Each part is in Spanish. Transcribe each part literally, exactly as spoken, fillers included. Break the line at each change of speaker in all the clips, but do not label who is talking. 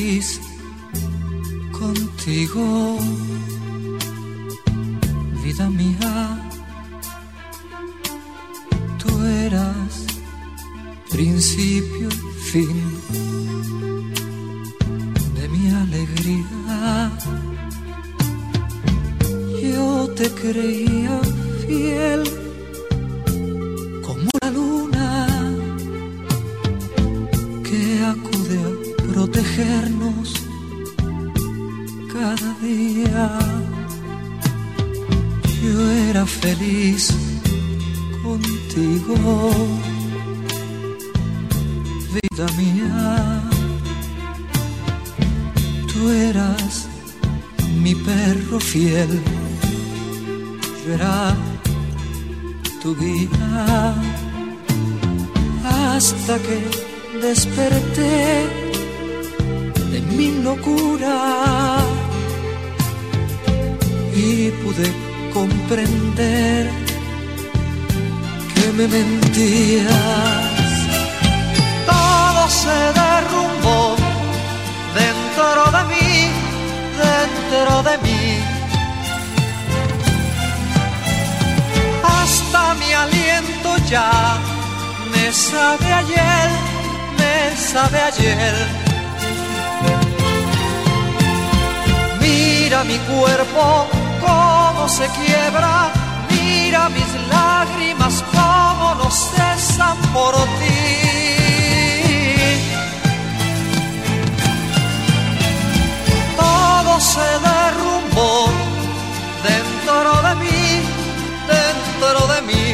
feliz contigo, vida mía. Tú eras principio y fin de mi alegría. Yo te creía fiel como la luna que acude a protegernos cada día. Yo era feliz contigo, vida mía. Tú eras mi perro fiel, yo era tu guía, hasta que desperté de mi locura y pude comprender que me mentías. Todo se derrumbó dentro de mí, dentro de mí. Hasta mi aliento ya me sabe ayer, me sabe ayer. Mira mi cuerpo cómo se quiebra, mira mis lágrimas cómo no cesan por ti. Todo se derrumbó dentro de mí, dentro de mí.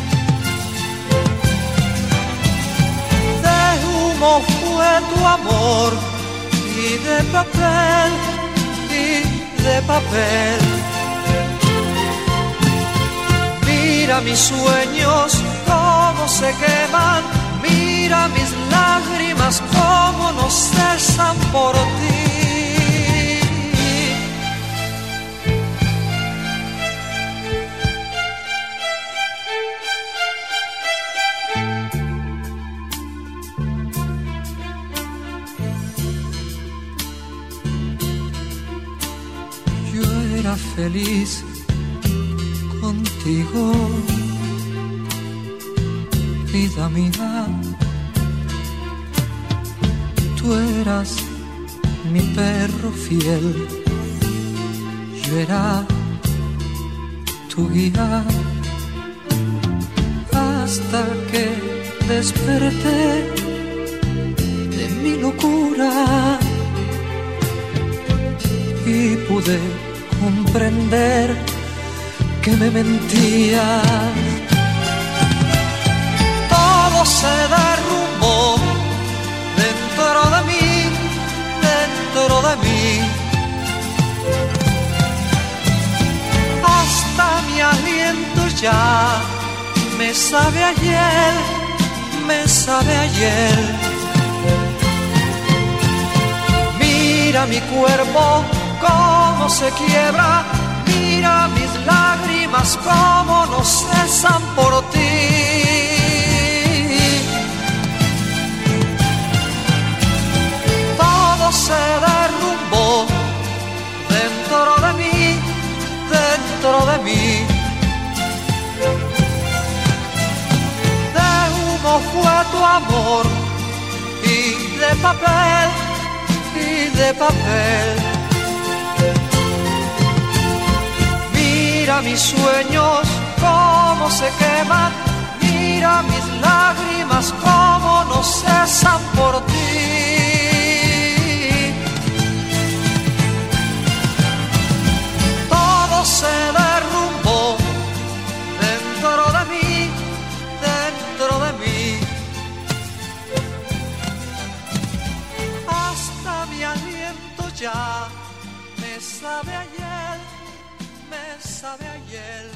De humo fue tu amor y de papel, y de papel. Mira mis sueños cómo se queman, mira mis lágrimas cómo no cesan por ti. Yo era feliz contigo, vida mía. Tú eras mi perro fiel, yo era tu guía, hasta que desperté de mi locura y pude comprender que me mentías. Todo se derrumbó dentro de mí, dentro de mí. Hasta mi aliento ya me sabe ayer, me sabe ayer. Mira mi cuerpo cómo se quiebra, mira mis lágrimas cómo no cesan por ti. Todo se derrumbó dentro de mí, dentro de mí. De humo fue tu amor y de papel, y de papel. Mira mis sueños cómo se queman, mira mis lágrimas cómo no cesan por ti. Todo se derrumbó dentro de mí, dentro de mí. Hasta mi aliento ya me sabe ayer, me sabe ayer.